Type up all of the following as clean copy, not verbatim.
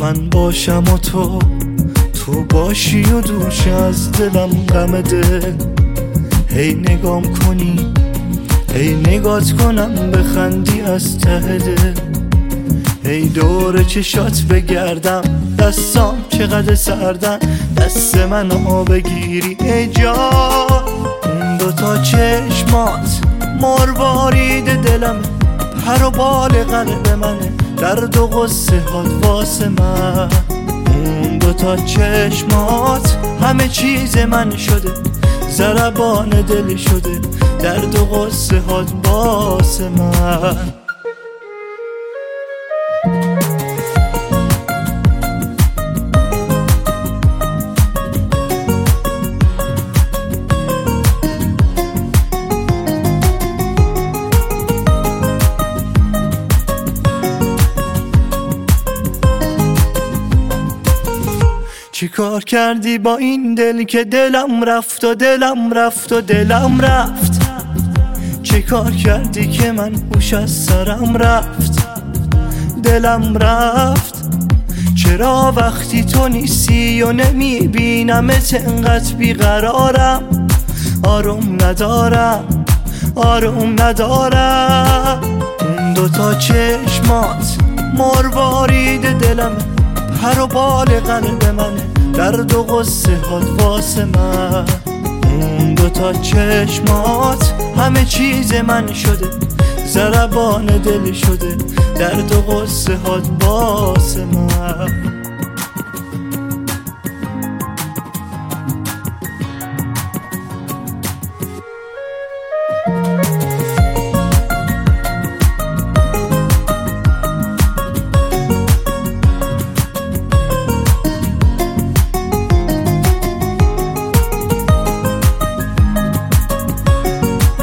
من باشم و تو باشی و دوش از دلم غم دل. هی نگام کنی هی نگات کنم بخندی از ته دل. هی دور چشات بگردم دستام چقدر سردن دست منو بگیری ای جان. اون دوتا چشمات مروارید دلم پر و بال قلب منه درد و غصه هات واسه من. اون دوتا چشمات همه چیز من شده ضربان دل شده درد و غصه هات واسه من. چی کار کردی با این دل که دلم رفت و دلم رفت و دلم رفت؟ چی کار کردی که من هوش از سرم رفت دلم رفت؟ چرا وقتی تو نیستی و نمیبینمت انقدر بیقرارم؟ آروم ندارم آروم ندارم. اون دوتا چشمات مروارید دلم پر و بال قلب منه درد و غصه هات واسه من. اون دوتا چشمات همه چیز من شده ضربان دل شده درد و غصه هات واسه من.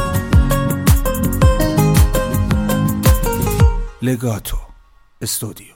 لگاتو استودیو.